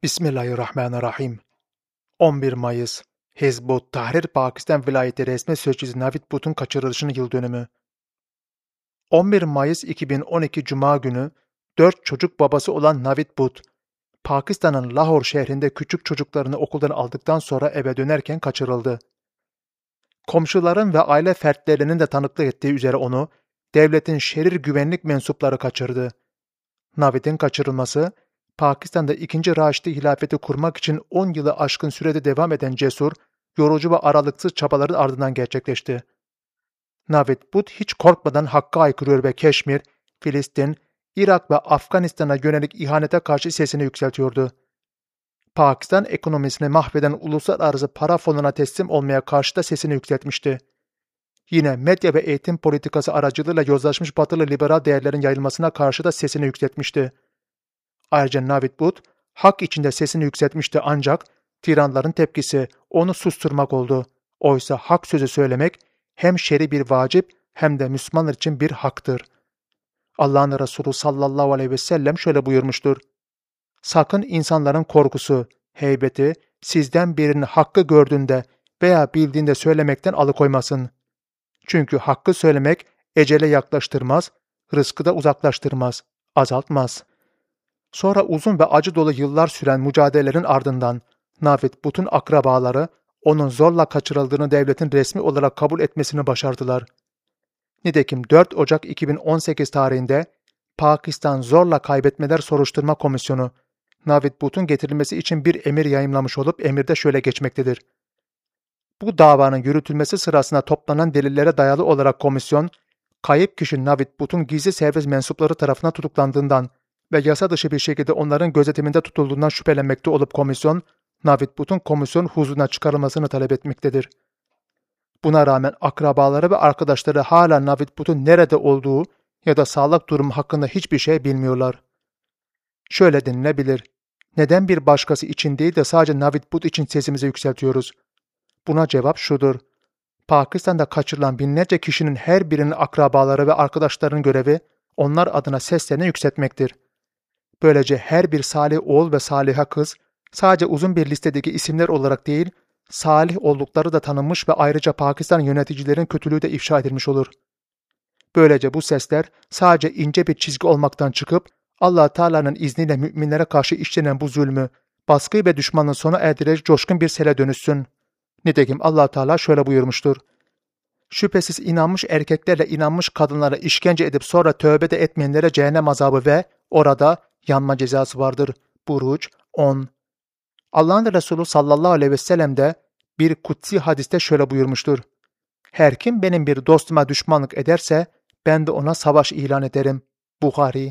Bismillahirrahmanirrahim. 11 Mayıs Hizb-ut Tahrir Pakistan Vilayeti resmi sözcüsü Navid Butt'un kaçırılışının yıldönümü. 11 Mayıs 2012 Cuma günü 4 çocuk babası olan Navid Butt, Pakistan'ın Lahore şehrinde küçük çocuklarını okuldan aldıktan sonra eve dönerken kaçırıldı. Komşuların ve aile fertlerinin de tanıklık ettiği üzere onu devletin şerir güvenlik mensupları kaçırdı. Navid'in kaçırılması, Pakistan'da 2. Raşidi hilafeti kurmak için 10 yılı aşkın sürede devam eden cesur, yorucu ve aralıksız çabaların ardından gerçekleşti. Navid Butt hiç korkmadan hakka aykırıyor ve Keşmir, Filistin, Irak ve Afganistan'a yönelik ihanete karşı sesini yükseltiyordu. Pakistan ekonomisini mahveden uluslararası para fonuna teslim olmaya karşı da sesini yükseltmişti. Yine medya ve eğitim politikası aracılığıyla yozlaşmış batılı liberal değerlerin yayılmasına karşı da sesini yükseltmişti. Ayrıca Navid Butt, hak içinde sesini yükseltmişti ancak tiranların tepkisi onu susturmak oldu. Oysa hak sözü söylemek hem şer'i bir vacip hem de Müslümanlar için bir haktır. Allah'ın Resulü sallallahu aleyhi ve sellem şöyle buyurmuştur. Sakın insanların korkusu, heybeti sizden birinin hakkı gördüğünde veya bildiğinde söylemekten alıkoymasın. Çünkü hakkı söylemek ecele yaklaştırmaz, rızkı da uzaklaştırmaz, azaltmaz. Sonra uzun ve acı dolu yıllar süren mücadelelerin ardından Navid Butt'un akrabaları onun zorla kaçırıldığını devletin resmi olarak kabul etmesini başardılar. Nitekim 4 Ocak 2018 tarihinde Pakistan Zorla Kaybetmeler Soruşturma Komisyonu Navid Butt'un getirilmesi için bir emir yayımlamış olup emirde şöyle geçmektedir. Bu davanın yürütülmesi sırasında toplanan delillere dayalı olarak komisyon, kayıp kişi Navid Butt'un gizli servis mensupları tarafından tutuklandığından ve yasa dışı bir şekilde onların gözetiminde tutulduğundan şüphelenmekte olup komisyon, Navid Butt'un komisyon huzuruna çıkarılmasını talep etmektedir. Buna rağmen akrabaları ve arkadaşları hala Navid Butt'un nerede olduğu ya da sağlık durumu hakkında hiçbir şey bilmiyorlar. Şöyle denilebilir, neden bir başkası için değil de sadece Navid Butt için sesimizi yükseltiyoruz? Buna cevap şudur. Pakistan'da kaçırılan binlerce kişinin her birinin akrabaları ve arkadaşlarının görevi onlar adına seslerini yükseltmektir. Böylece her bir salih oğul ve saliha kız sadece uzun bir listedeki isimler olarak değil, salih oldukları da tanınmış ve ayrıca Pakistan yöneticilerin kötülüğü de ifşa edilmiş olur. Böylece bu sesler sadece ince bir çizgi olmaktan çıkıp Allah Teala'nın izniyle müminlere karşı işlenen bu zulmü, baskıyı ve düşmanın sona erdirecek coşkun bir sele dönüşsün. Nitekim Allah Teala şöyle buyurmuştur. Şüphesiz inanmış erkeklerle inanmış kadınlara işkence edip sonra tövbe de etmeyenlere cehennem azabı ve orada yanma cezası vardır. Buruc 10. Allah'ın Resulü sallallahu aleyhi ve sellem de bir kutsi hadiste şöyle buyurmuştur. Her kim benim bir dostuma düşmanlık ederse ben de ona savaş ilan ederim. Buhari.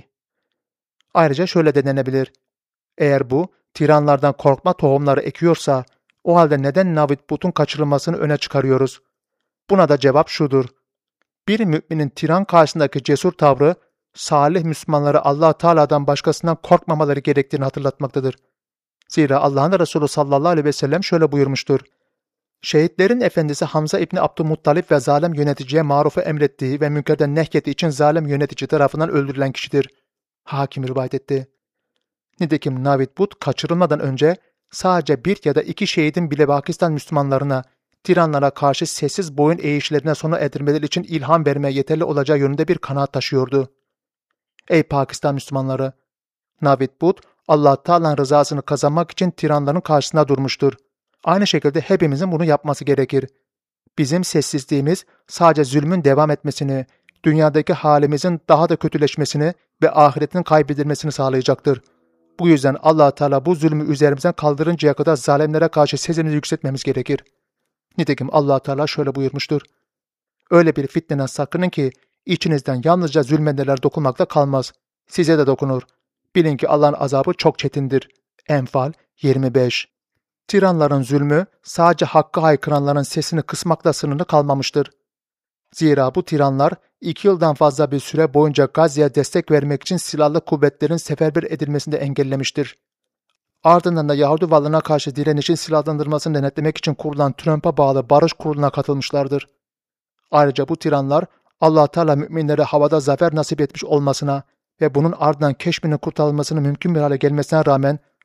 Ayrıca şöyle de denebilir. Eğer bu tiranlardan korkma tohumları ekiyorsa o halde neden Navid Butt'un kaçırılmasını öne çıkarıyoruz? Buna da cevap şudur. Bir müminin tiran karşısındaki cesur tavrı, salih Müslümanlara Allah Teala'dan başkasından korkmamaları gerektiğini hatırlatmaktadır. Zira Allah'ın Resulü sallallahu aleyhi ve sellem şöyle buyurmuştur. Şehitlerin efendisi Hamza İbni Abdülmuttalip ve zalim yöneticiye marufu emrettiği ve münkerden nehyettiği için zalim yönetici tarafından öldürülen kişidir. Hakim rivayet etti. Nitekim Navid Butt kaçırılmadan önce sadece 1 ya da 2 şehidin bile Pakistan Müslümanlarına, tiranlara karşı sessiz boyun eğişlerine sona erdirmeleri için ilham vermeye yeterli olacağı yönünde bir kanaat taşıyordu. Ey Pakistan Müslümanları! Navid Butt, Allah Teala'nın rızasını kazanmak için tiranların karşısında durmuştur. Aynı şekilde hepimizin bunu yapması gerekir. Bizim sessizliğimiz sadece zulmün devam etmesini, dünyadaki halimizin daha da kötüleşmesini ve ahiretin kaybedilmesini sağlayacaktır. Bu yüzden Allah Teala bu zulmü üzerimizden kaldırıncaya kadar zalimlere karşı sesimizi yükseltmemiz gerekir. Nitekim Allah Teala şöyle buyurmuştur. Öyle bir fitneden sakının ki içinizden yalnızca zulmedenler dokunmakta kalmaz. Size de dokunur. Bilin ki Allah'ın azabı çok çetindir. Enfal 25. Tiranların zulmü sadece hakkı haykıranların sesini kısmakla sınırlı kalmamıştır. Zira bu tiranlar 2 yıldan fazla bir süre boyunca Gazze'ye destek vermek için silahlı kuvvetlerin seferber edilmesini de engellemiştir. Ardından da Yahudi varlığına karşı direnişin silahlandırmasını denetlemek için kurulan Trump'a bağlı barış kuruluna katılmışlardır. Ayrıca bu tiranlar Allah Teala müminlere havada zafer nasip etmiş olmasına ve bunun ardından Keşmir'in kurtarılmasının mümkün bir hale gelmesine rağmen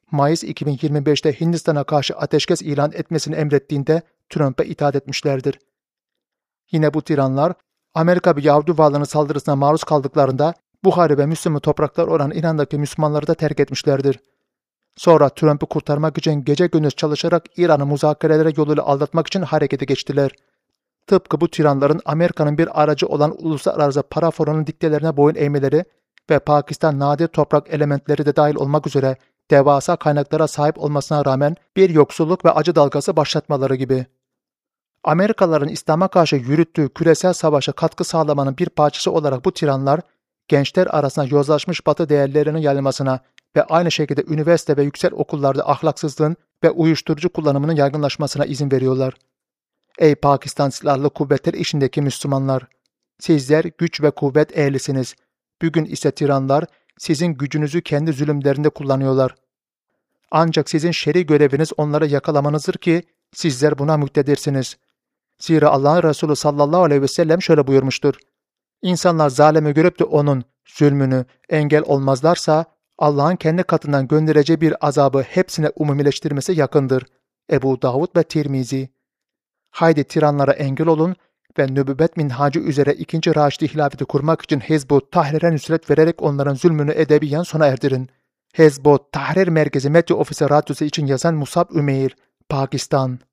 Mayıs 2025'te Hindistan'a karşı ateşkes ilan etmesini emrettiğinde Trump'a itaat etmişlerdir. Yine bu tiranlar Amerika bir Yahudi varlığının saldırısına maruz kaldıklarında Buhari ve Müslüman topraklar olan İran'daki Müslümanları da terk etmişlerdir. Sonra Trump'ı kurtarmak için gece gündüz çalışarak İran'ı müzakerelere yoluyla aldatmak için harekete geçtiler. Tıpkı bu tiranların Amerika'nın bir aracı olan uluslararası para fonunun diktelerine boyun eğmeleri ve Pakistan nadir toprak elementleri de dahil olmak üzere devasa kaynaklara sahip olmasına rağmen bir yoksulluk ve acı dalgası başlatmaları gibi. Amerikalıların İslam'a karşı yürüttüğü küresel savaşa katkı sağlamanın bir parçası olarak bu tiranlar, gençler arasında yozlaşmış Batı değerlerinin yayılmasına ve aynı şekilde üniversite ve yüksek okullarda ahlaksızlığın ve uyuşturucu kullanımının yaygınlaşmasına izin veriyorlar. Ey Pakistan Silahlı Kuvvetleri içindeki Müslümanlar! Sizler güç ve kuvvet ehlisiniz. Bugün ise tiranlar sizin gücünüzü kendi zulümlerinde kullanıyorlar. Ancak sizin şer'i göreviniz onları yakalamanızdır ki sizler buna müktedirsiniz. Zira Allah'ın Resulü sallallahu aleyhi ve sellem şöyle buyurmuştur. İnsanlar zalimi görüp de onun zulmünü engel olmazlarsa Allah'ın kendi katından göndereceği bir azabı hepsine umumileştirmesi yakındır. Ebu Davud ve Tirmizi. Haydi tiranlara engel olun ve nübüvvet minhacı üzere 2. Raşidi hilafeti kurmak için Hizb-ut Tahrir'e nüsret vererek onların zulmünü edebiyen sona erdirin. Hizb-ut Tahrir Merkezi Medya Ofisi Radyosu için yazan Musab Ümeyr, Pakistan.